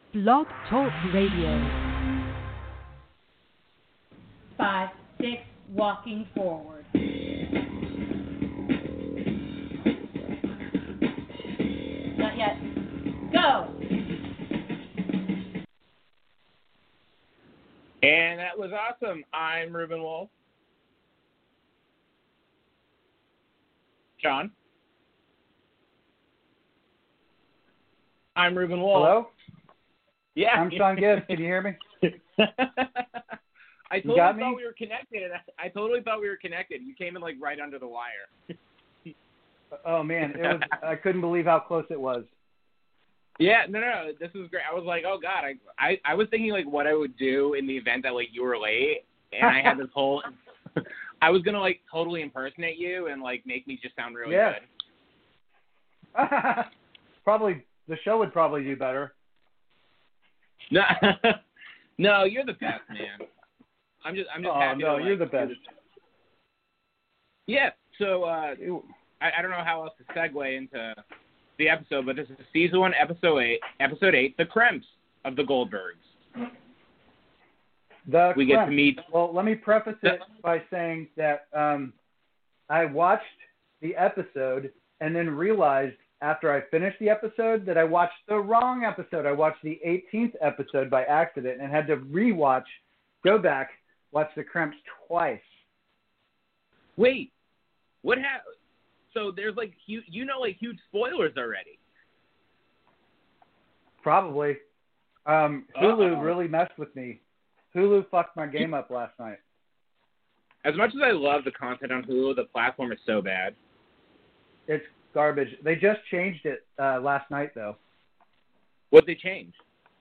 Blog Talk Radio. 5, 6, walking forward. Not yet. Go! And that was awesome. I'm Ruben Wolf. John? I'm Ruben Wolf. Hello? Yeah. I'm Sean Gibbs. Can you hear me? I totally thought we were connected. I totally thought we were connected. You came in like right under the wire. Oh man, I couldn't believe how close it was. Yeah, no, this is great. I was like, oh god, I was thinking like what I would do in the event that like you were late, and I had this whole, I was gonna like totally impersonate you and like make me just sound really good. Probably the show would probably do better. No, no, you're the best, man. I'm just happy. Oh no, you're the best. Yeah. So I don't know how else to segue into the episode, but this is season 1, episode 8, the Kremps of the Goldbergs. We get to meet. Well, let me preface it by saying that I watched the episode and then realized after I finished the episode that I watched the wrong episode. I watched the 18th episode by accident and had to go back, watch the Kremps twice. Wait, what happened? So there's like huge spoilers already. Probably. Hulu really messed with me. Hulu fucked my game up last night. As much as I love the content on Hulu, the platform is so bad. It's garbage. They just changed it last night, though. What'd they change?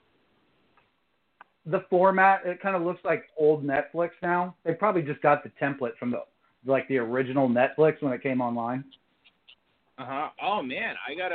The format, it kind of looks like old Netflix now. They probably just got the template from the original Netflix when it came online. Oh man,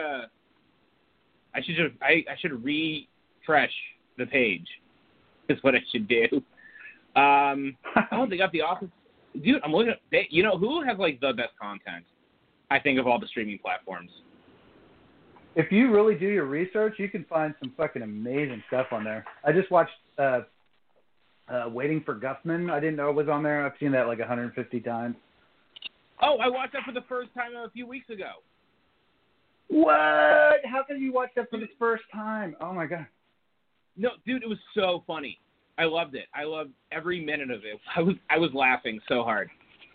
I should refresh the page. Is what I should do. They got The Office. Dude, I'm looking at. Hulu has like the best content, I think, of all the streaming platforms. If you really do your research, you can find some fucking amazing stuff on there. I just watched Waiting for Guffman. I didn't know it was on there. I've seen that like 150 times. Oh, I watched that for the first time a few weeks ago. What? How could you watch that for the first time? Oh my god. No, dude, it was so funny. I loved it. I loved every minute of it. I was laughing so hard.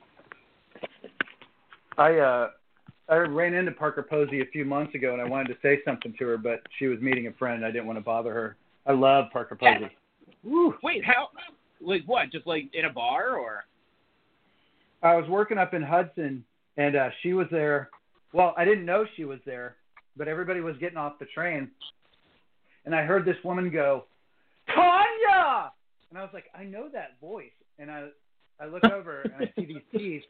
I ran into Parker Posey a few months ago, and I wanted to say something to her, but she was meeting a friend. I didn't want to bother her. I love Parker Posey. Yeah. Wait, how? Like what? Just like in a bar, or? I was working up in Hudson, and she was there. Well, I didn't know she was there, but everybody was getting off the train, and I heard this woman go, "Tanya!" And I was like, I know that voice. And I look over, and I see these teeth.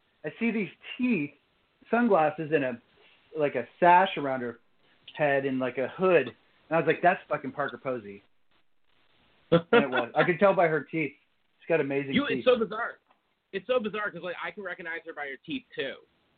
Sunglasses and a sash around her head and like a hood. And I was like, that's fucking Parker Posey. And it was. I could tell by her teeth. She's got amazing teeth. It's so bizarre. It's so bizarre because like I can recognize her by her teeth too.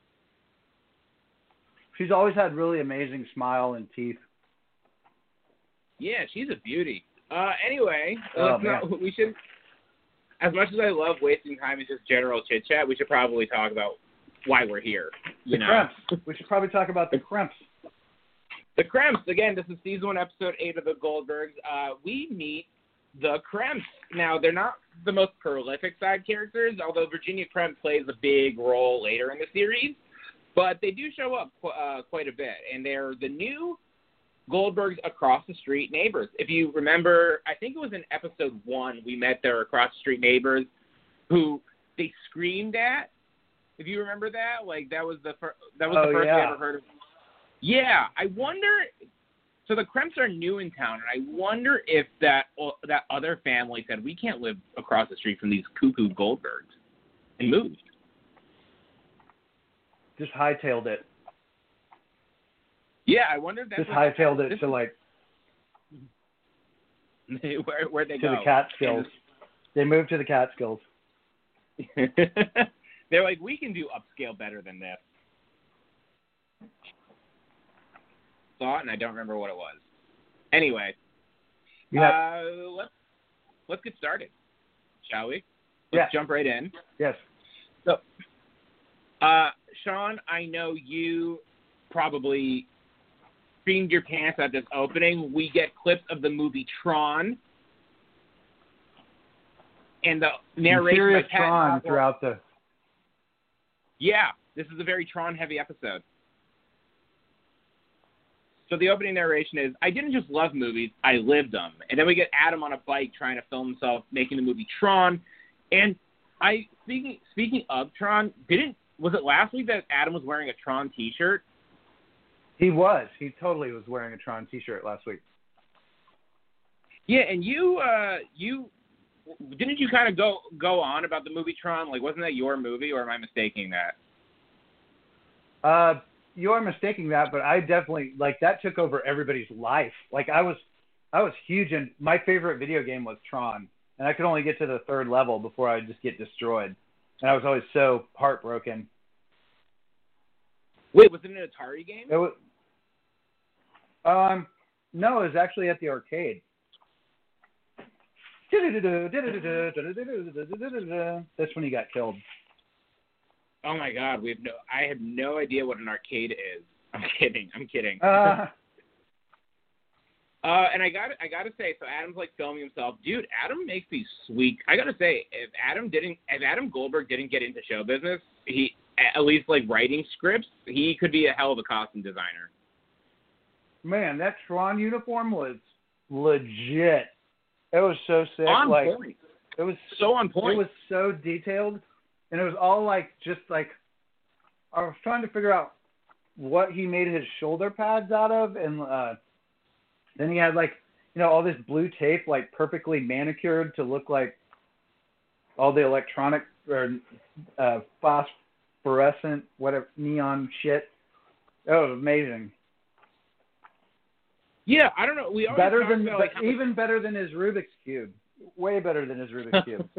She's always had really amazing smile and teeth. Yeah, she's a beauty. Anyway, we should. As much as I love wasting time in just general chit chat, we should probably talk about why we're here. The Kremps. We should probably talk about the Kremps. The Kremps. Again, this is season 1, episode 8 of the Goldbergs. We meet the Kremps. Now, they're not the most prolific side characters, although Virginia Kremp plays a big role later in the series. But they do show up quite a bit, and they're the new Goldbergs across the street neighbors. If you remember, I think it was in episode 1 we met their across the street neighbors who they screamed at. If you remember that, like that was the first we ever heard of. Yeah, I wonder. So the Kremps are new in town, and I wonder if that other family said we can't live across the street from these cuckoo Goldbergs and moved. Just hightailed it. Yeah, I wonder if that's just hightailed it to like. Where'd they to go? To the Catskills. They moved to the Catskills. They're like, we can do upscale better than this. Saw it, and I don't remember what it was. Anyway, Yeah. Let's get started, shall we? Let's jump right in. Yes. So, Sean, I know you probably streamed your pants at this opening. We get clips of the movie Tron, and the narration Serious by Pat Tron Oswalt. throughout the. Yeah, this is a very Tron-heavy episode. So the opening narration is, I didn't just love movies, I lived them. And then we get Adam on a bike trying to film himself making the movie Tron. And speaking of Tron, was it last week that Adam was wearing a Tron t-shirt? He was. He totally was wearing a Tron t-shirt last week. Yeah, and you didn't you kind of go on about the movie Tron? Like, wasn't that your movie, or am I mistaking that? You are mistaking that, but I definitely that took over everybody's life. Like I was huge, and my favorite video game was Tron, and I could only get to the 3rd level before I would just get destroyed, and I was always so heartbroken. Wait, was it an Atari game? It was. No, it was actually at the arcade. That's when he got killed. Oh my God, I have no idea what an arcade is. I'm kidding. And I gotta say, so Adam's like filming himself. Dude, Adam makes these sweet. I gotta say, if Adam Goldberg didn't get into show business, he at least like writing scripts, he could be a hell of a costume designer. Man, that Tron uniform was legit. It was so sick. On point. It was so on point. It was so detailed, and it was all I was trying to figure out what he made his shoulder pads out of, and then he had all this blue tape perfectly manicured to look like all the electronic or phosphorescent whatever neon shit. That was amazing. Yeah, I don't know. We always better talk than about, even better than his Rubik's Cube. Way better than his Rubik's Cube.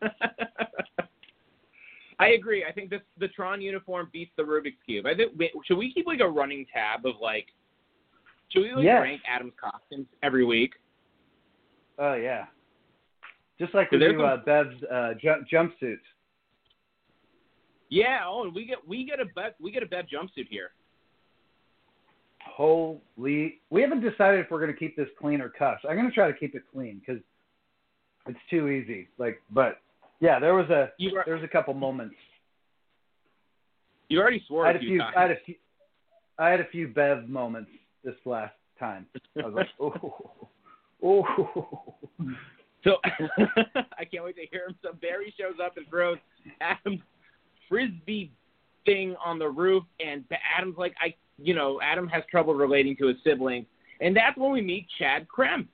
I agree. I think the Tron uniform beats the Rubik's Cube. Should we keep a running tab of should we rank Adam's costumes every week? Oh yeah. Just like we do Bev's jumpsuits. Yeah. Oh, and we get a Bev jumpsuit here. We haven't decided if we're going to keep this clean or cuffs. I'm going to try to keep it clean because it's too easy. But yeah, there was a couple moments. You already swore a few times. I had a few Bev moments this last time. I was like, oh. So I can't wait to hear him. So Barry shows up and throws Adam's Frisbee thing on the roof, and Adam's like, Adam has trouble relating to his siblings, and that's when we meet Chad Kremp.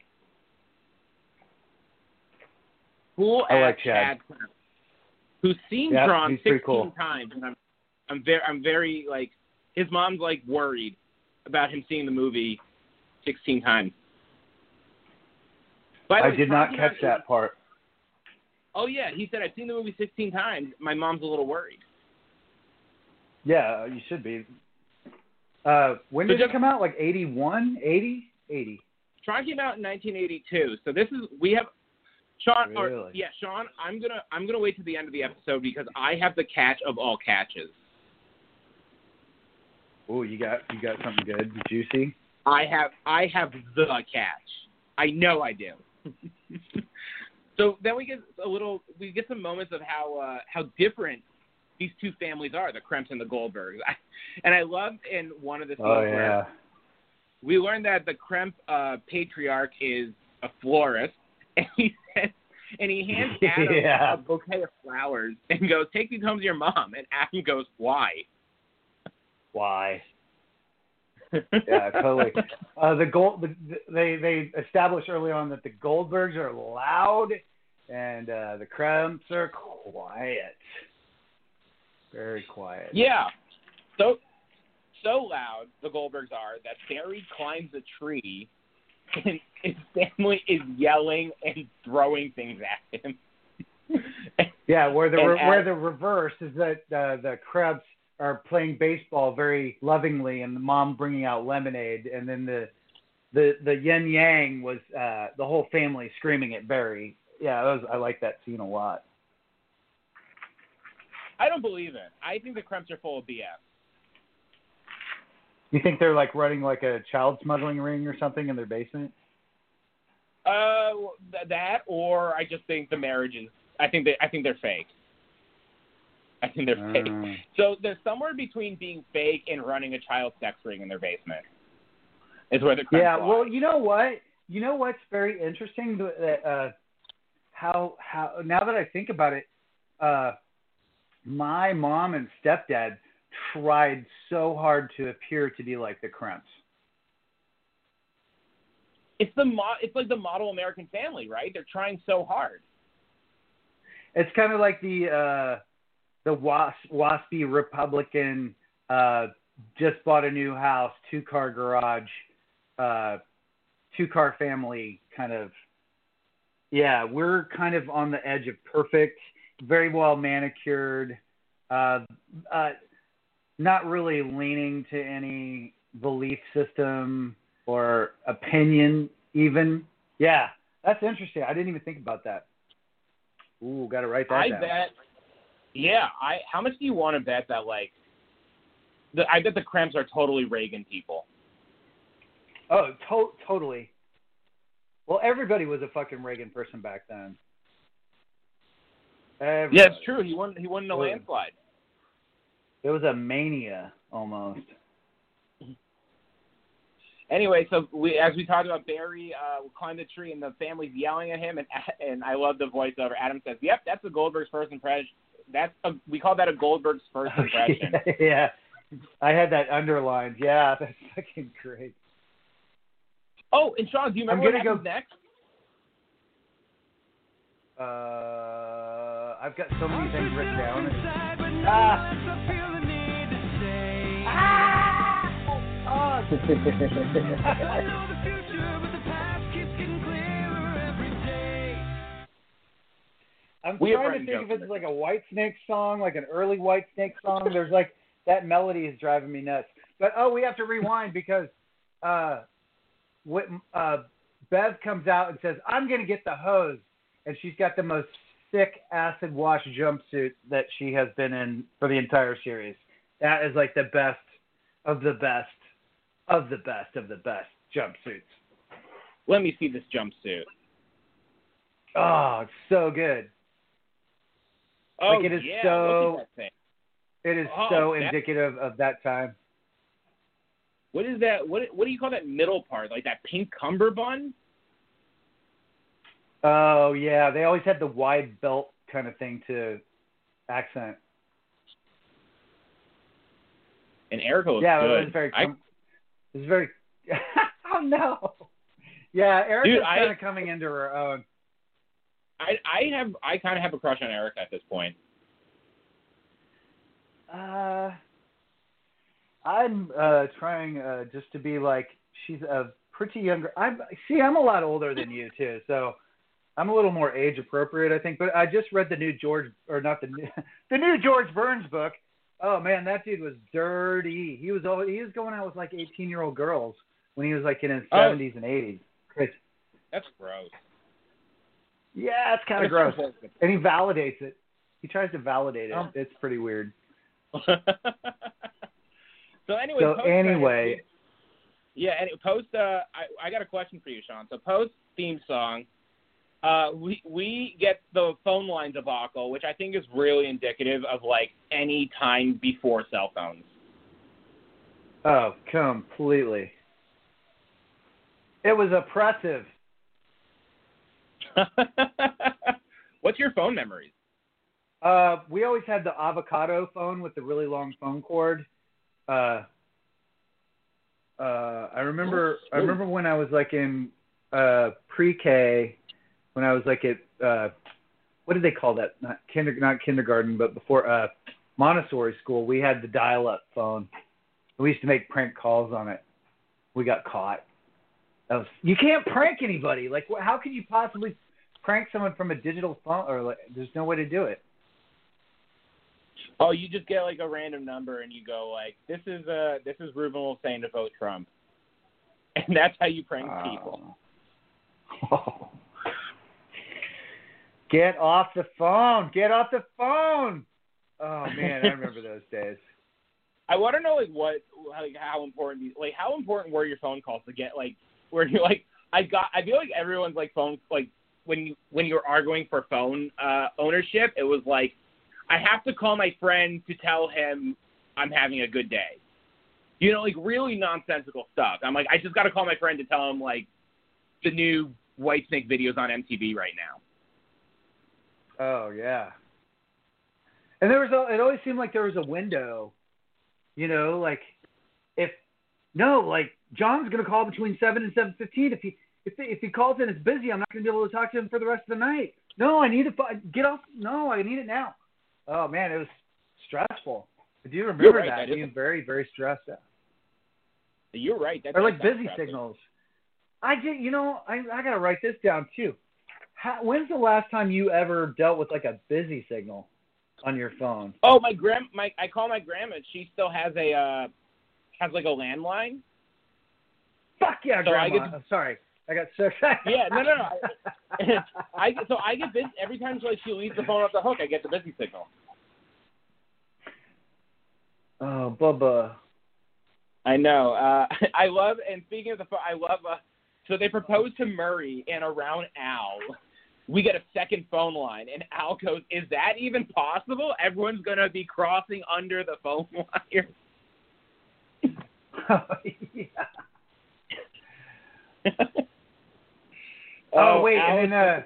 Cool ass Chad Kremp, who's seen Tron 16 times, and I'm very his mom's worried about him seeing the movie 16 times. I did not catch that part. Oh yeah, he said I've seen the movie 16 times. My mom's a little worried. Yeah, you should be. When did it come out? 81? 80? 80. Tron came out in 1982. So we have Sean. Really? Sean. I'm gonna wait to the end of the episode because I have the catch of all catches. Oh, you got something good, juicy. I have the catch. I know I do. So then we get some moments of how different these two families are, the Kremps and the Goldbergs. And I loved in one of the scenes where we learned that the Kremp patriarch is a florist, and he hands Adam a bouquet of flowers and goes, "Take these home to your mom." And Adam goes, "Why?" Why? Yeah, totally. They established early on that the Goldbergs are loud and the Kremps are quiet. Very quiet. Yeah. So loud, the Goldbergs are, that Barry climbs a tree and his family is yelling and throwing things at him. Yeah, where the reverse is that the Krebs are playing baseball very lovingly and the mom bringing out lemonade, and then the yin yang was the whole family screaming at Barry. Yeah, I like that scene a lot. I don't believe it. I think the Kremps are full of BS. You think they're like running like a child smuggling ring or something in their basement? That, or I just think the marriage is. I think they're fake. I think they're fake. So they're somewhere between being fake and running a child sex ring in their basement. Is where the Kremps lie. Well, you know what? You know what's very interesting that how now that I think about it, my mom and stepdad tried so hard to appear to be like the Kremps. It's like the model American family, right? They're trying so hard. It's kind of like the waspy Republican, just bought a new house, 2-car garage, 2-car family kind of. Yeah, we're kind of on the edge of perfect, very well manicured, not really leaning to any belief system or opinion even. Yeah, that's interesting. I didn't even think about that. Ooh, got to write that down. How much do you want to bet that, like, I bet the Kremps are totally Reagan people. Oh, totally. Well, everybody was a fucking Reagan person back then. Everybody. Yeah, it's true. He won in a landslide. It was a mania, almost. Anyway, so as we talked about, Barry climbed the tree, and the family's yelling at him, and I love the voiceover. Adam says, "Yep, that's the Goldberg's first impression. We call that a Goldberg's first impression." Yeah, I had that underlined. Yeah, that's fucking great. Oh, and Sean, do you remember what happens next? I've got so many things written down. I'm trying to think if it's like a Whitesnake song, like an early Whitesnake song. There's like that melody is driving me nuts. But we have to rewind because Bev comes out and says, "I'm gonna get the hose," and she's got the most sick acid wash jumpsuit that she has been in for the entire series. That is like the best of the best of the best of the best jumpsuits. Let me see this jumpsuit. Oh, it's so good. Oh, like it is yeah. so. Look at that thing. It is so indicative of that time. What is that? What do you call that middle part? Like that pink cummerbund? Oh yeah, they always had the wide belt kind of thing to accent. And Erica was good. It was very. Oh no. Yeah, Erica's kind of coming into her own. I kind of have a crush on Erica at this point. I'm trying just to be like, she's a pretty younger. I'm a lot older than you too, so I'm a little more age appropriate, I think. But I just read the new the new George Burns book. Oh man, that dude was dirty. He was going out with like 18-year-old girls when he was like in his 70s and 80s. Crazy. That's gross. Yeah, it's kind of gross. And he validates it. He tries to validate it. It's pretty weird. So anyway. Yeah, and post. I got a question for you, Sean. So post theme song. We get the phone line debacle, which I think is really indicative of like any time before cell phones. Oh, completely. It was oppressive. What's your phone memories? We always had the avocado phone with the really long phone cord. I remember when I was like in pre-K, when I was like at what did they call that? Not kindergarten, but before Montessori school. We had the dial-up phone. We used to make prank calls on it. We got caught. You can't prank anybody. Like, how can you possibly prank someone from a digital phone? Or like, there's no way to do it. Oh, you just get like a random number and you go like, this is Ruben Wolfane to vote Trump. And that's how you prank people. Oh. Get off the phone. Get off the phone. Oh, man, I remember those days. I want to know, how important were your phone calls to get, where you're like, I feel like everyone's, phone, when you were arguing for phone ownership, it was like, I have to call my friend to tell him I'm having a good day. Really nonsensical stuff. I'm like, I just got to call my friend to tell him, the new Whitesnake videos on MTV right now. Oh, yeah. And it always seemed like there was a window, John's going to call between 7 and 7:15. If he calls in, it's busy. I'm not going to be able to talk to him for the rest of the night. No, I need to get off. No, I need it now. Oh, man, it was stressful. I do remember that being very, very stressed out. You're right. That's or busy signals. I got to write this down, too. When's the last time you ever dealt with, a busy signal on your phone? Oh, I call my grandma. She still has a landline. Fuck yeah, Grandma. I'm sorry. I got so excited. Yeah, no. I get busy every time she leaves the phone off the hook. I get the busy signal. Oh, Bubba. I know. I love. And speaking of the phone, I love. So they proposed to Murray, and around Al, we get a second phone line, and Al goes, "Is that even possible? Everyone's gonna be crossing under the phone wire." Oh, yeah. Wait, and then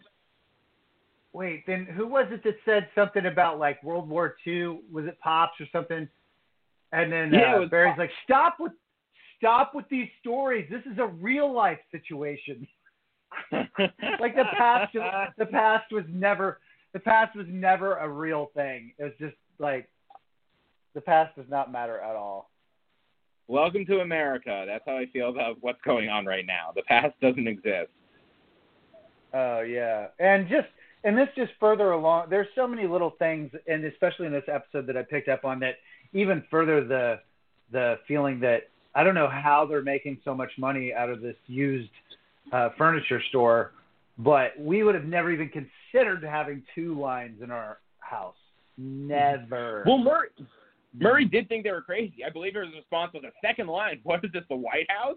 then who was it that said something about World War II? Was it Pops or something? And then Barry's like, stop with these stories. This is a real life situation. The past was never a real thing. It was just the past does not matter at all. Welcome to America. That's how I feel about what's going on right now. The past doesn't exist. Oh, yeah. And this just further along, there's so many little things, and especially in this episode that I picked up on that even further the feeling that I don't know how they're making so much money out of this used furniture store, but we would have never even considered having two lines in our house. Never. Well, Murray did think they were crazy. I believe his response was a second line. What is this, the White House?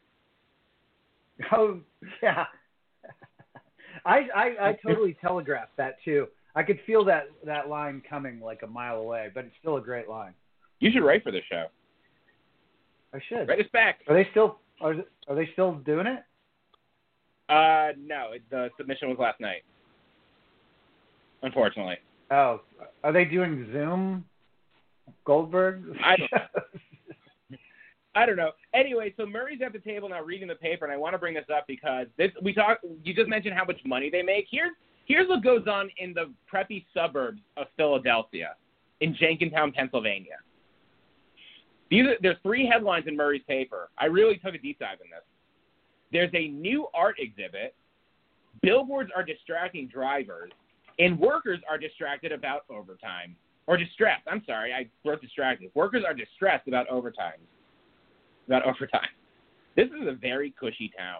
Oh, yeah. I totally telegraphed that, too. I could feel that line coming a mile away, but it's still a great line. You should write for this show. I should. Write us back. Are they still doing it? No. The submission was last night. Unfortunately. Oh. Are they doing Zoom Goldberg? I don't know. Anyway, so Murray's at the table now reading the paper, and I want to bring this up because you just mentioned how much money they make. Here's what goes on in the preppy suburbs of Philadelphia, in Jenkintown, Pennsylvania. There's 3 headlines in Murray's paper. I really took a deep dive in this. There's a new art exhibit, billboards are distracting drivers, and workers are distracted about overtime. Or distressed. I'm sorry, I wrote distracted. Workers are distressed about overtime. This is a very cushy town.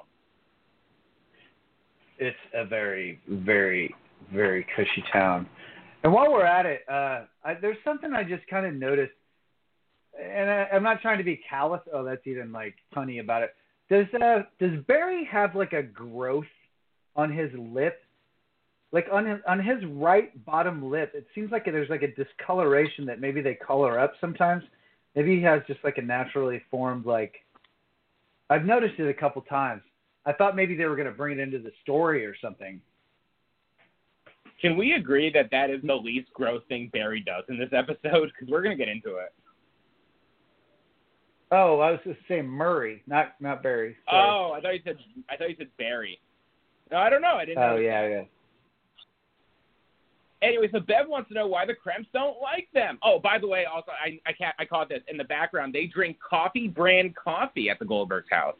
It's a very, very, very cushy town. And while we're at it, there's something I just kind of noticed, and I'm not trying to be callous. Oh, that's even funny about it. Does Barry have a growth on his lip? On his right bottom lip, it seems like there's a discoloration that maybe they color up sometimes. Maybe he has just a naturally formed I've noticed it a couple times. I thought maybe they were going to bring it into the story or something. Can we agree that is the least gross thing Barry does in this episode? Because we're going to get into it. Oh, I was just saying Murray, not Barry. Sorry. Oh, I thought you said Barry. No, I don't know. I didn't know. Oh, yeah. Anyway, so Bev wants to know why the Kremps don't like them. Oh, by the way, also, I caught this. In the background, they drink coffee brand coffee at the Goldberg's house.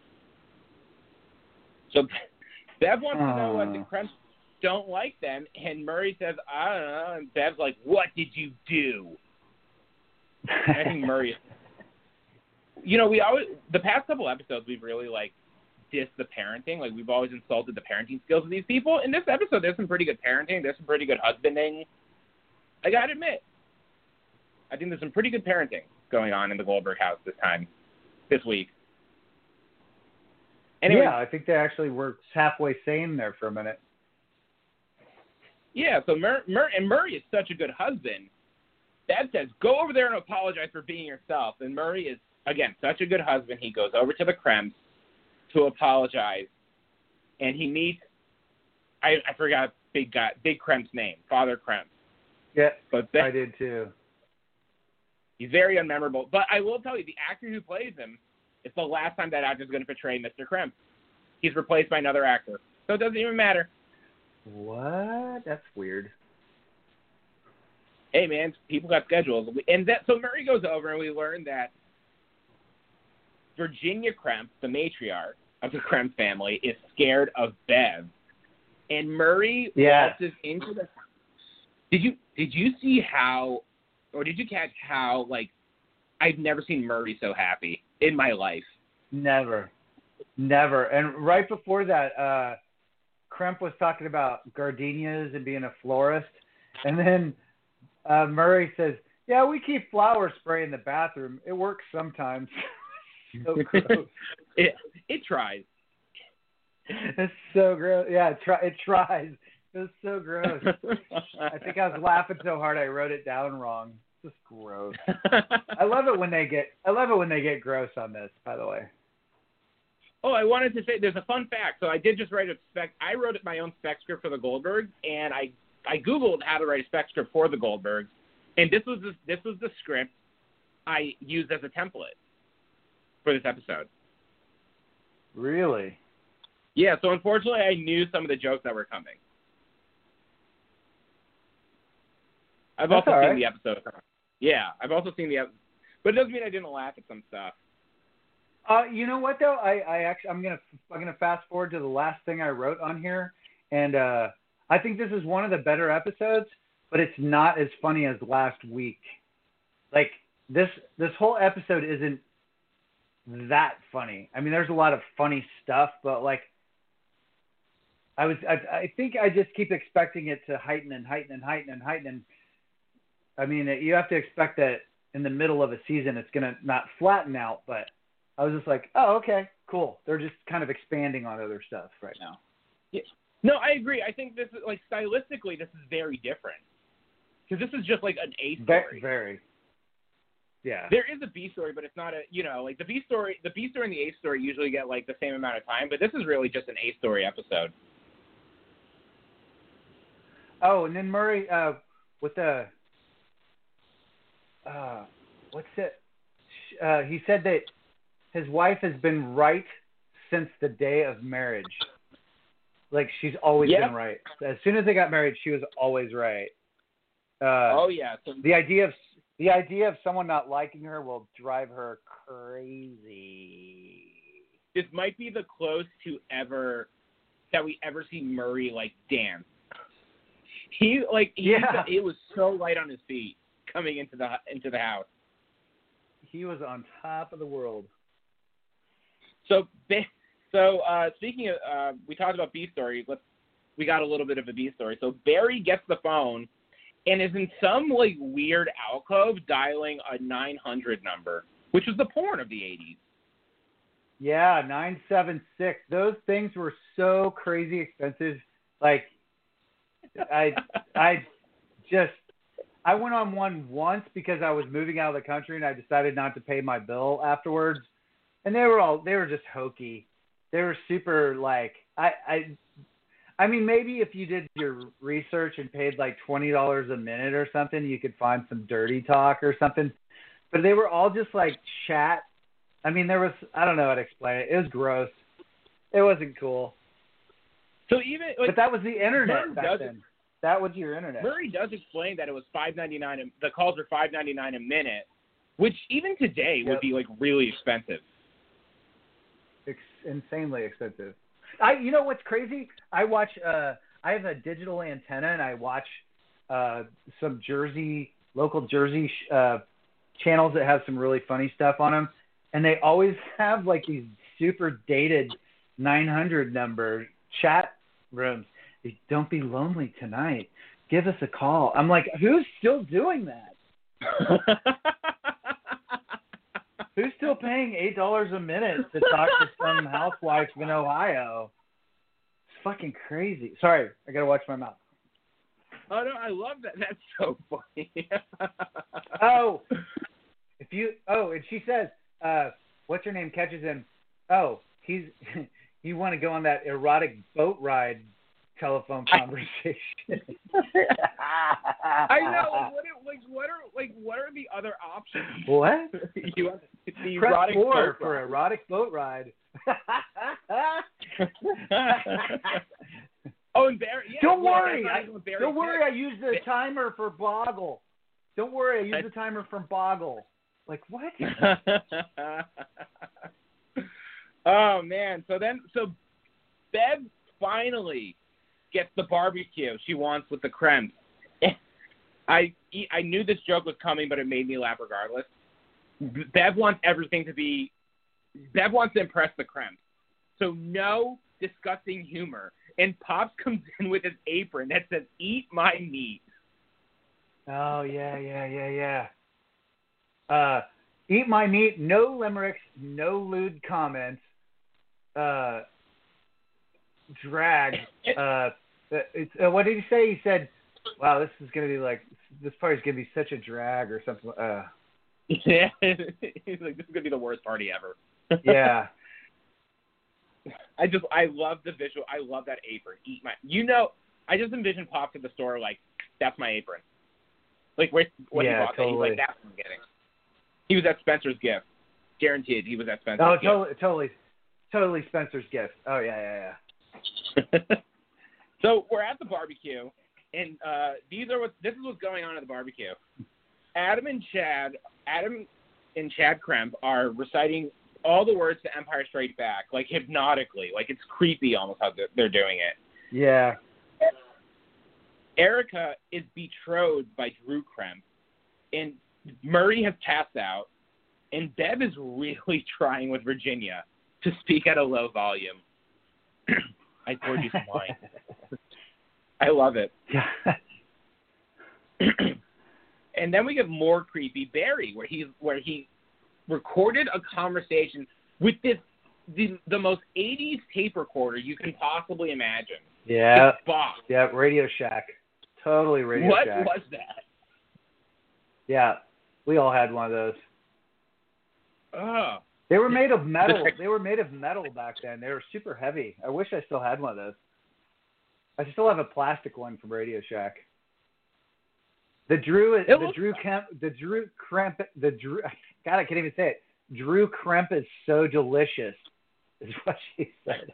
So Bev wants to know why the Kremps don't like them, and Murray says, I don't know, and Bev's like, what did you do? I think Murray you know, we always, the past couple episodes, we've really, like, dissed the parenting. Like, we've always insulted the parenting skills of these people. In this episode, there's some pretty good parenting. There's some pretty good husbanding. I gotta admit, I think there's some pretty good parenting going on in the Goldberg house this week. Anyway, yeah, I think they actually were halfway sane there for a minute. Yeah, so Murray is such a good husband. Dad says, go over there and apologize for being yourself. And Murray is, again, such a good husband. He goes over to the Kremps to apologize. And he meets, I forgot Big Kremp's name, Father Kremp. Yeah, but I did too. He's very unmemorable. But I will tell you, the actor who plays him, it's the last time that actor's going to portray Mr. Kremp. He's replaced by another actor. So it doesn't even matter. What? That's weird. Hey, man, people got schedules. So Murray goes over, and we learn that Virginia Kremp, the matriarch of the Kremp family, is scared of Bev. And Murray waltzes into the house. Did you see how, or did you catch how, like, I've never seen Murray so happy in my life. Never. And right before that, Kremp was talking about gardenias and being a florist. And then Murray says, yeah, we keep flower spray in the bathroom. It works sometimes. So gross. It tries. It's so gross. Yeah, it tries. It was so gross. I think I was laughing so hard I wrote it down wrong. It's just gross. I love it when they get gross on this, by the way. Oh, I wanted to say there's a fun fact. So I did just write I wrote my own spec script for the Goldbergs, and I Googled how to write a spec script for the Goldbergs, and this was the script I used as a template for this episode. Really? Yeah, so unfortunately I knew some of the jokes that were coming. I've also seen the episode. Yeah, I've also seen the episode. But it doesn't mean I didn't laugh at some stuff. You know what though? I'm gonna fast forward to the last thing I wrote on here, and I think this is one of the better episodes, but it's not as funny as last week. Like this whole episode isn't that funny. I mean, there's a lot of funny stuff, but like I think I just keep expecting it to heighten. I mean, you have to expect that in the middle of a season it's gonna not flatten out, but I was just like, oh, okay, cool. They're just kind of expanding on other stuff right now. Yeah. No, I agree. I think this is, like, stylistically, this is very different. Because this is just, like, an A story. Very. Yeah. There is a B story, but it's not a, like, the B story and the A story usually get, like, the same amount of time, but this is really just an A story episode. Oh, and then Murray, with the, what's it? He said that his wife has been right since the day of marriage. Like, she's always been right. As soon as they got married, she was always right. Oh yeah. So the idea of someone not liking her will drive her crazy. This might be the close to that we ever see Murray like dance. It was so light on his feet coming into the house. He was on top of the world. So speaking of, we talked about B story. We got a little bit of a B story. So Barry gets the phone and is in some like weird alcove dialing a 900 number, which was the porn of the 80s. Yeah, 976. Those things were so crazy expensive. Like, I went on one once because I was moving out of the country and I decided not to pay my bill afterwards. And they were just hokey. They were super like, I mean, maybe if you did your research and paid like $20 a minute or something, you could find some dirty talk or something. But they were all just like chat. I mean, I don't know how to explain it. It was gross. It wasn't cool. So even, like, but that was the internet back then. That was your internet. Murray does explain that it was $5.99. The calls were $5.99 a minute, which even today would be like really expensive. Insanely expensive. You know what's crazy? I watch. I have a digital antenna, and I watch some local Jersey channels that have some really funny stuff on them. and they always have like these super dated 900 number chat rooms. Don't be lonely tonight. Give us a call. I'm like, who's still doing that? Who's still paying $8 a minute to talk to some housewife in Ohio? It's fucking crazy. Sorry, I gotta watch my mouth. Oh no, I love that. That's so funny. And she says, what's her name catches him? Oh, you want to go on that erotic boat ride telephone conversation. I know. What are the other options? What? You have the Press erotic 4 boat for ride. erotic boat ride. Oh, and Barry. Yeah, Don't worry. Don't I used the timer for Boggle. Don't worry, I used the timer from Boggle. Like what? Oh man. So Bev finally gets the barbecue she wants with the creme. I knew this joke was coming, but it made me laugh regardless. Bev wants to impress the creme. So no disgusting humor. And Pops comes in with his apron that says, "Eat my meat." Oh, yeah. Eat my meat, no limericks, no lewd comments. Drag. What did he say? He said, wow, this is going to be like, this party's going to be such a drag or something. Yeah. He's like, this is going to be the worst party ever. Yeah. I love the visual. I love that apron. I just envision Pops at the store like, that's my apron. Like, when he bought that, he's like, that's what I'm getting. He was at Spencer's Gift. Guaranteed he was at Spencer's Gift. Oh, totally Spencer's Gift. Oh, yeah. So we're at the barbecue, and this is what's going on at the barbecue. Adam and Chad Kremp are reciting all the words to Empire Strikes Back, like hypnotically. Like, it's creepy almost how they're doing it. Yeah. Erica is betrothed by Drew Kremp, and Murray has passed out, and Bev is really trying with Virginia to speak at a low volume. I poured you some wine. I love it. Yeah. And then we get more creepy Barry, where he recorded a conversation with the most 80s tape recorder you can possibly imagine. Yeah. Bob. Yeah, Radio Shack. Totally Radio Shack. What was that? Yeah, we all had one of those. Oh. They were made of metal. They were made of metal back then. They were super heavy. I wish I still had one of those. I still have a plastic one from Radio Shack. God, I can't even say it. Drew Kremp is so delicious, is what she said.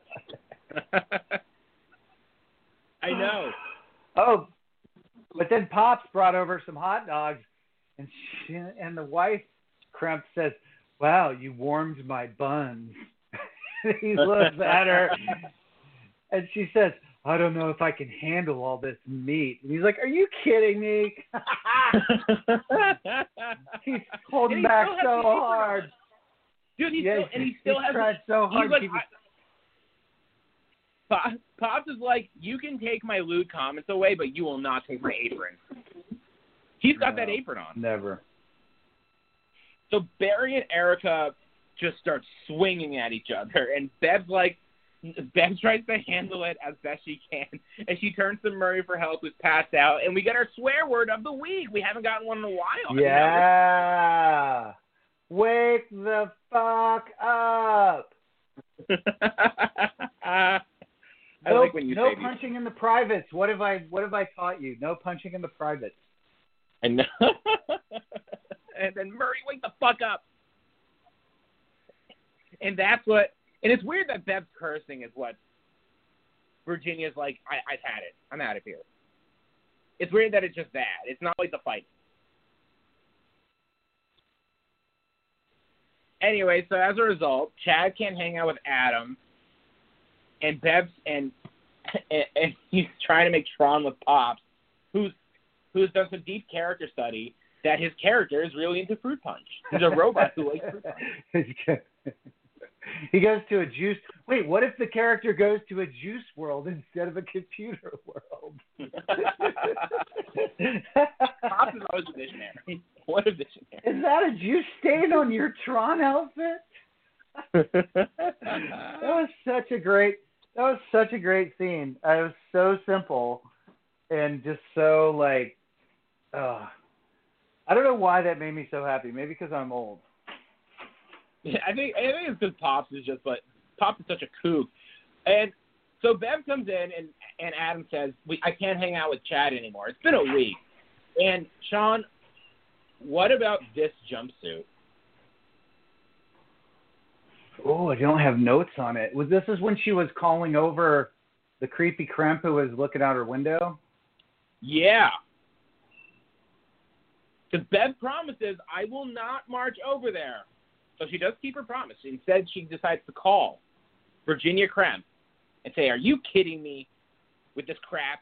I know. Oh, but then Pops brought over some hot dogs, and the wife, Kremp, says, "Wow, you warmed my buns." He looks at her, and she says, "I don't know if I can handle all this meat." And he's like, "Are you kidding me?" He's holding back so hard. Dude, he still tried so hard. Like, Pops is like, "You can take my lewd comments away, but you will not take my apron." He's got that apron on. Never. So Barry and Erica just start swinging at each other, and Bev tries to handle it as best she can, and she turns to Murray for help, who's passed out, and we get our swear word of the week. We haven't gotten one in a while. Yeah. Wake the fuck up. I like when you no say punching in the privates. What have I taught you? No punching in the privates. I know. And then Murray, wake the fuck up. And it's weird that Bev's cursing is what Virginia's like, I've had it. I'm out of here. It's weird that it's just that. It's not like the fight. Anyway, so as a result, Chad can't hang out with Adam, and Bev's and he's trying to make Tron with Pops, who's done some deep character study, that his character is really into fruit punch. He's a robot who likes fruit punch. He goes to a juice. Wait, what if the character goes to a juice world instead of a computer world? Pops is always a visionary. What a visionary. Is that a juice stain on your Tron outfit? That was such a great scene. It was so simple and just so like, I don't know why that made me so happy. Maybe because I'm old. Yeah, I think it's because Pops is such a kook. And so Bev comes in and Adam says, I can't hang out with Chad anymore. It's been a week. And Sean, what about this jumpsuit? Oh, I don't have notes on it. This is when she was calling over the creepy Kremp who was looking out her window? Yeah. Because Bev promises, I will not march over there. So she does keep her promise. Instead, she decides to call Virginia Kremp and say, are you kidding me with this crap?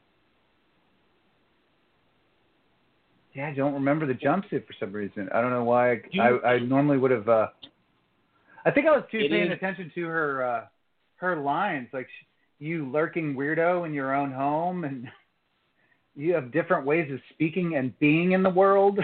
Yeah, I don't remember the jumpsuit for some reason. I don't know why. I normally would have. I think I was paying attention to her lines, like you lurking weirdo in your own home, and you have different ways of speaking and being in the world.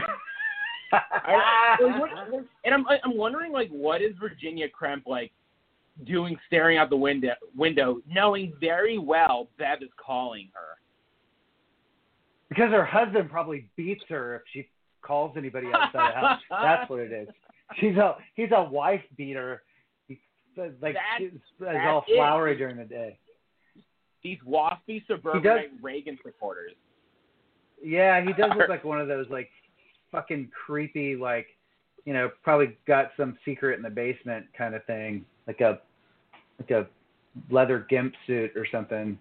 And I'm wondering, like, what is Virginia Kremp like doing, staring out the window, knowing very well Bev is calling her? Because her husband probably beats her if she calls anybody outside the house. That's what it is. He's a wife beater. He's all flowery during the day. These waspy suburban Reagan supporters. Yeah, he does look like one of those like fucking creepy, like, you know, probably got some secret in the basement kind of thing, like a leather gimp suit or something.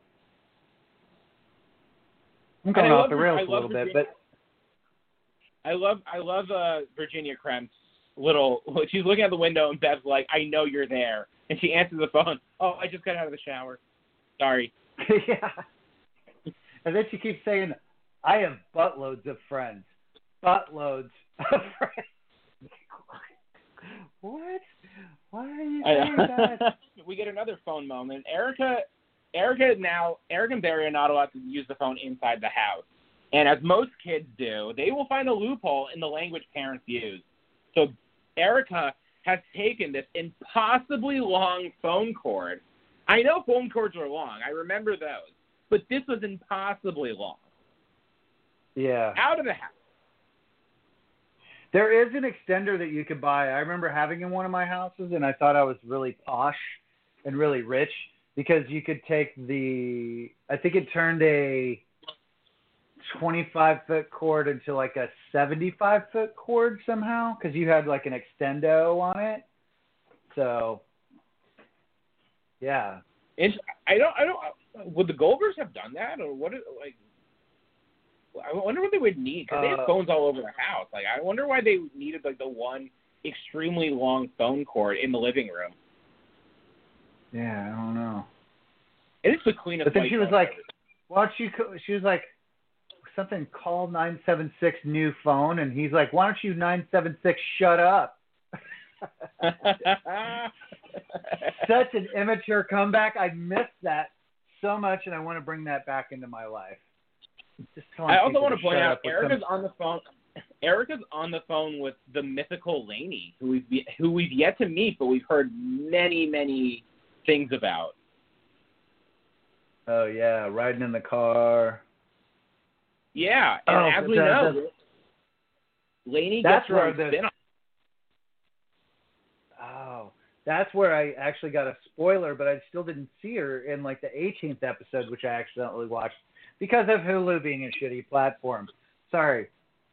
I'm going off the rails a little bit, but I love Virginia Kremp's little. She's looking out the window and Bev's like, "I know you're there," and she answers the phone. "Oh, I just got out of the shower. Sorry." Yeah. And then she keeps saying, "I have buttloads of friends. Buttloads of friends." What? Why are you saying that? We get another phone moment. Erica and Barry are not allowed to use the phone inside the house. And as most kids do, they will find a loophole in the language parents use. So Erica has taken this impossibly long phone cord. I know phone cords are long. I remember those. But this was impossibly long. Yeah. Out of the house. There is an extender that you could buy. I remember having in one of my houses, and I thought I was really posh and really rich because you could take I think it turned a 25-foot cord into like a 75-foot cord somehow because you had like an extendo on it. So, yeah. I don't. Would the Goldbergs have done that, or what? Like, I wonder what they would need because they have phones all over the house. Like, I wonder why they needed like the one extremely long phone cord in the living room. Yeah, I don't know. It is the cleanest. But then she was like, "Why don't you?" She was like, "Something call 976 new phone," and he's like, "Why don't you 976 shut up?" Such an immature comeback. I missed that so much, and I want to bring that back into my life. I also want to point out Erica's on the phone. Erica's on the phone with the mythical Lainey, who we've yet to meet, but we've heard many, many things about. Oh yeah, riding in the car. Yeah, and as we know, Lainey gets her own spin-off. Oh, that's where I actually got a spoiler, but I still didn't see her in like the 18th episode, which I accidentally watched because of Hulu being a shitty platform. Sorry.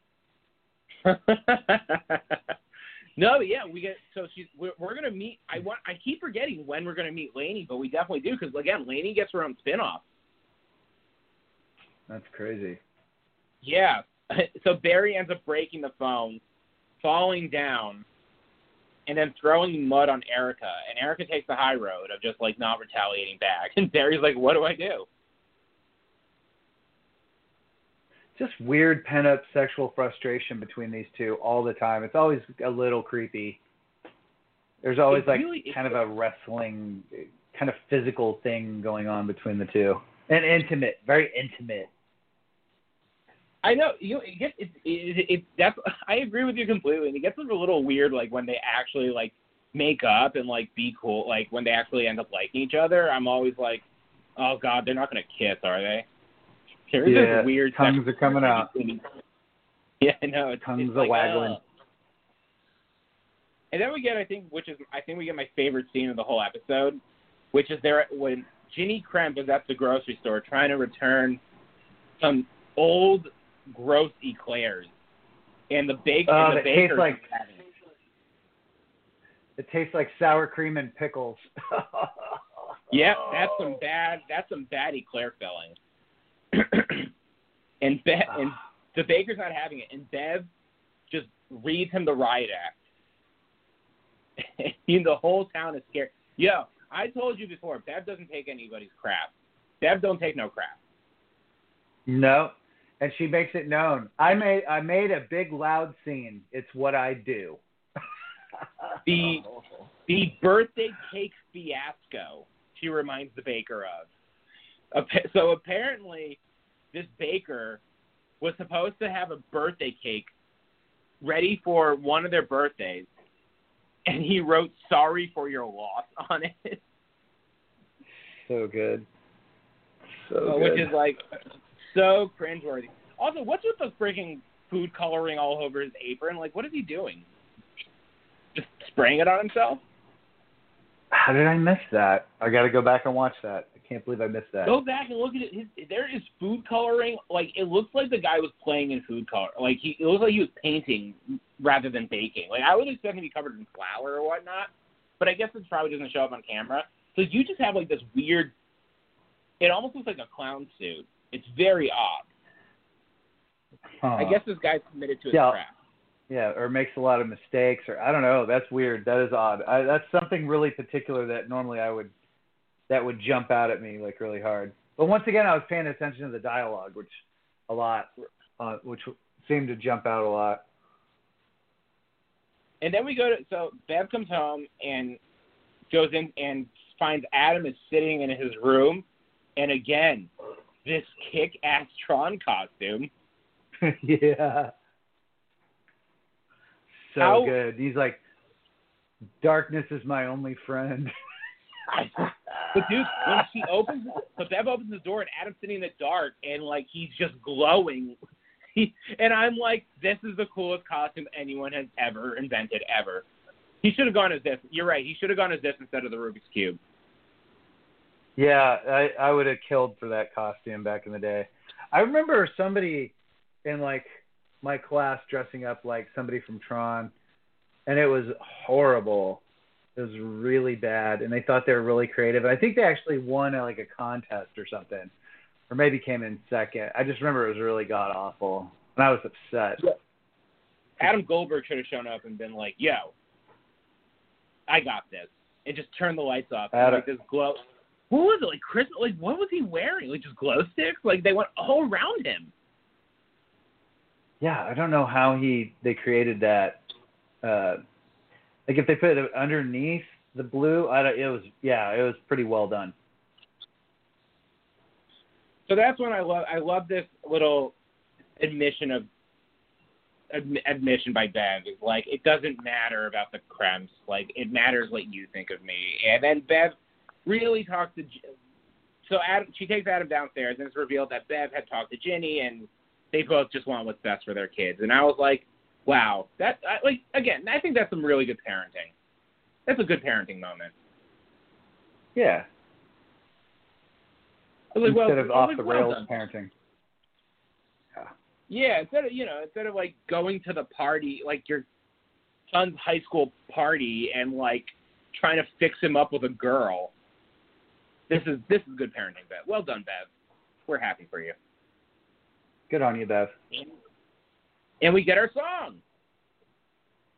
No, yeah, we're gonna meet. I keep forgetting when we're gonna meet Lainey, but we definitely do because again, Lainey gets her own spin-off. That's crazy. Yeah. So Barry ends up breaking the phone, falling down, and then throwing mud on Erica. And Erica takes the high road of just like not retaliating back. And Barry's like, "What do I do?" just weird pent-up sexual frustration between these two all the time. It's always a little creepy. There's always kind of a wrestling, kind of physical thing going on between the two. And intimate, very intimate. I know that's I agree with you completely. And it gets a little weird, like when they actually like make up and like be cool. Like when they actually end up liking each other, I'm always like, oh god, they're not gonna kiss, are they? There's this weird tongues are coming out. Yeah, I know. Tongues it's are like, waggling. And then we get, I think we get my favorite scene of the whole episode, which is there when Ginny Kremp is at the grocery store trying to return some old gross eclairs, and the baker it tastes like sour cream and pickles. Yep, that's some bad eclair filling. and the baker's not having it, and Bev just reads him the riot act. And the whole town is scared. Yo, I told you before, Bev doesn't take anybody's crap. Bev don't take no crap. No, and she makes it known. I made a big loud scene. It's what I do. The birthday cake fiasco she reminds the baker of. So apparently this baker was supposed to have a birthday cake ready for one of their birthdays, and he wrote "sorry for your loss" on it. So good. So good. Which is like so cringeworthy. Also, what's with the freaking food coloring all over his apron? Like, what is he doing? Just spraying it on himself? How did I miss that? I got to go back and watch that. I can't believe I missed that. Go back and look at it. There is food coloring. Like, it looks like the guy was playing in food color. Like, it looks like he was painting rather than baking. Like, I would expect him to be covered in flour or whatnot, but I guess it probably doesn't show up on camera. So you just have, like, this weird, it almost looks like a clown suit. It's very odd. I guess this guy's committed to his craft. Yeah, or makes a lot of mistakes, or I don't know. That's weird. That is odd. That's something really particular that normally that would jump out at me like really hard. But once again, I was paying attention to the dialogue, which seemed to jump out a lot. And then so Bev comes home and goes in and finds Adam is sitting in his room, and again, this kick-ass Tron costume. Yeah. So good. He's like, darkness is my only friend. But dude, when Bev opens the door and Adam's sitting in the dark and like he's just glowing. And I'm like, this is the coolest costume anyone has ever invented ever. He should have gone as this. You're right. He should have gone as this instead of the Rubik's Cube. Yeah, I would have killed for that costume back in the day. I remember somebody in like my class dressing up like somebody from Tron, and it was horrible. It was really bad, and they thought they were really creative. And I think they actually won a contest or something, or maybe came in second. I just remember it was really god awful, and I was upset. Yeah. Adam Goldberg should have shown up and been like, "Yo, I got this," and just turn the lights off. And, like this glow. What was it like? Chris? Like what was he wearing? Like just glow sticks? Like they went all around him. Yeah, I don't know how they created that. Like if they put it underneath the blue, it was pretty well done. So that's when I love this little admission by Bev. It's like it doesn't matter about the Kremps, like it matters what you think of me. And then Bev really talks to. So she takes Adam downstairs, and it's revealed that Bev had talked to Ginny, and they both just want what's best for their kids. And I was like, wow, I think that's some really good parenting. That's a good parenting moment. Yeah. Instead of off the rails parenting. Yeah, instead of like going to the party, like your son's high school party, and like trying to fix him up with a girl. This is good parenting, Bev. Well done, Bev. We're happy for you. Good on you, Bev. And we get our song.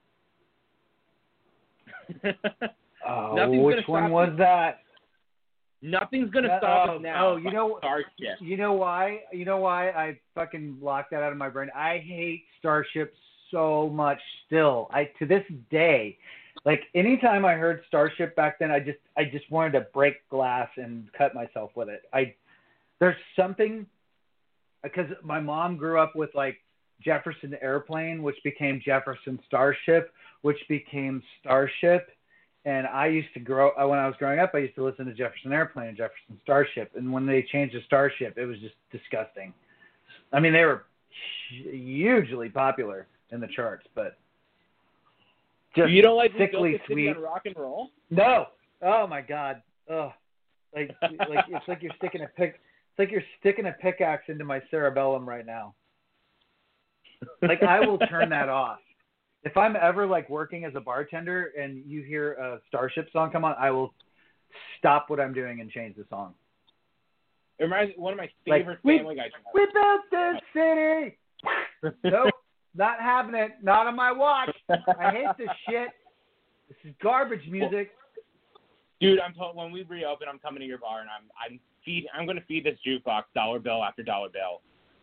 Which one was that? Nothing's gonna stop us now. Oh, you know, Starship. you know why? You know why I fucking locked that out of my brain? I hate Starship so much still. To this day, like anytime I heard Starship back then, I just wanted to break glass and cut myself with it. There's something, because my mom grew up with like Jefferson Airplane, which became Jefferson Starship, which became Starship. And I used to when I was growing up, I used to listen to Jefferson Airplane and Jefferson Starship. And when they changed to Starship, it was just disgusting. I mean, they were hugely popular in the charts, but just you don't like sickly sweet on rock and roll? No. Oh my God. Oh, like it's like you're sticking a pickaxe into my cerebellum right now. Like I will turn that off. If I'm ever like working as a bartender and you hear a Starship song come on, I will stop what I'm doing and change the song. It reminds me one of my favorite Family Guy songs. We built this city. Nope, not having it. Not on my watch. I hate this shit. This is garbage music. Dude, when we reopen, I'm coming to your bar and I'm going to feed this jukebox dollar bill after dollar bill.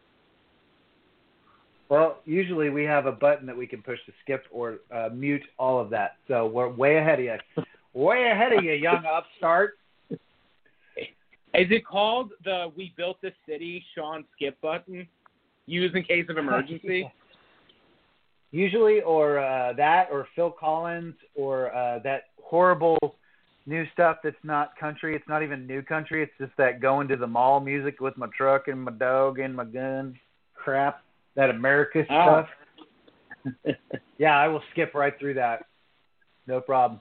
Well, usually we have a button that we can push to skip or mute all of that. So we're way ahead of you. Way ahead of you, young upstart. Is it called the We Built This City Sean skip button? Used in case of emergency? Usually, or that, or Phil Collins, or that horrible new stuff that's not country. It's not even new country. It's just that going to the mall music with my truck and my dog and my gun crap. That America stuff. Yeah, I will skip right through that. No problem.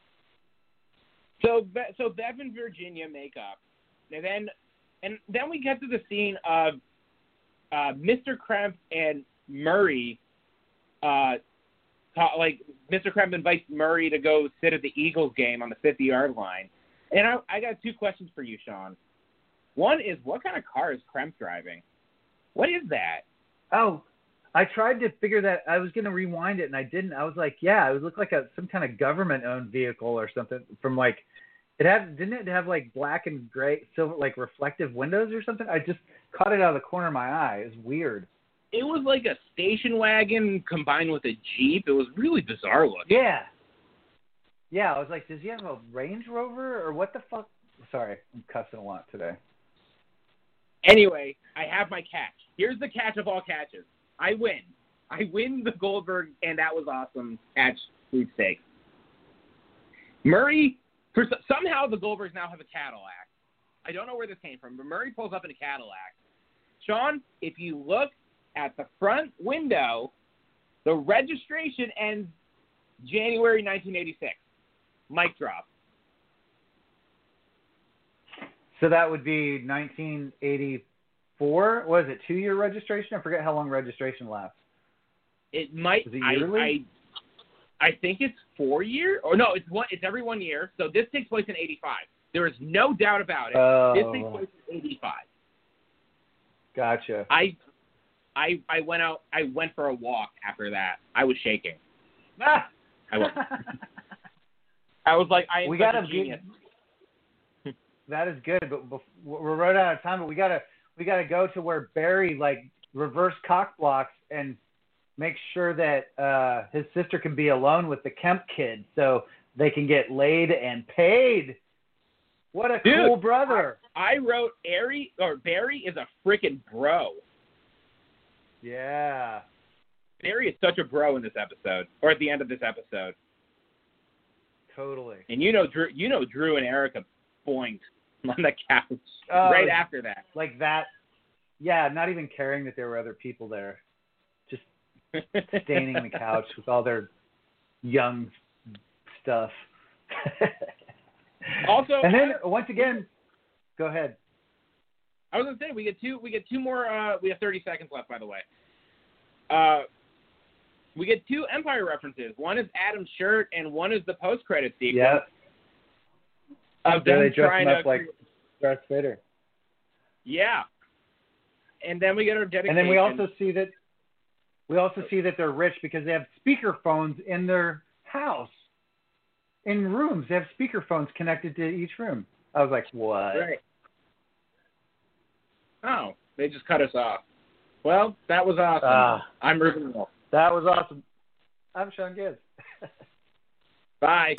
So Bev and Virginia make up, and then we get to the scene of Mr. Kremp and Murray. Mr. Kremp invites Murray to go sit at the Eagles game on the 50-yard line, and I got two questions for you, Sean. One is, what kind of car is Kremp driving? What is that? Oh, I tried to figure that. I was going to rewind it, and I didn't. I was like, yeah, it looked like some kind of government-owned vehicle or something from like – didn't it have like black and gray, silver, like reflective windows or something? I just caught it out of the corner of my eye. It was weird. It was like a station wagon combined with a Jeep. It was really bizarre looking. Yeah. Yeah, I was like, does he have a Range Rover or what the fuck? Sorry, I'm cussing a lot today. Anyway, I have my catch. Here's the catch of all catches. I win. I win the Goldberg, and that was awesome catch sweepstakes. Murray, somehow the Goldbergs now have a Cadillac. I don't know where this came from, but Murray pulls up in a Cadillac. Sean, if you look at the front window, the registration ends January 1986. Mic drop. So that would be 1984. What is it? 2-year registration? I forget how long registration lasts. It might. Is it yearly? I think it's 4 year. Or no, it's every 1 year. So this takes place in 85. There is no doubt about it. This takes place in 85. Gotcha. I went out. I went for a walk after that. I was shaking. Ah! I was. I was like, I am such a genius. That is good, but we're right out of time. But we gotta go to where Barry like reverse cock blocks and makes sure that his sister can be alone with the Kemp kid, so they can get laid and paid. What a cool brother! I wrote Barry is a freaking bro. Yeah. Barry is such a bro in this episode, or at the end of this episode. Totally. And Drew and Erica boinked on the couch right after that. Like that. Yeah, not even caring that there were other people there. Just staining the couch with all their young stuff. Also, and then once again, go ahead. I was gonna say we get two more. We have 30 seconds left, by the way. We get two Empire references. One is Adam's shirt, and one is the post-credit sequence. Yep. Of them they dress trying him up to like Darth Vader. Yeah. And then we get our dedication. And then we also see that they're rich because they have speakerphones in their house. In rooms, they have speakerphones connected to each room. I was like, what? Right. Oh, they just cut us off. Well, that was awesome. I'm Ruben Wolf. That was awesome. I'm Sean Gibbs. Bye.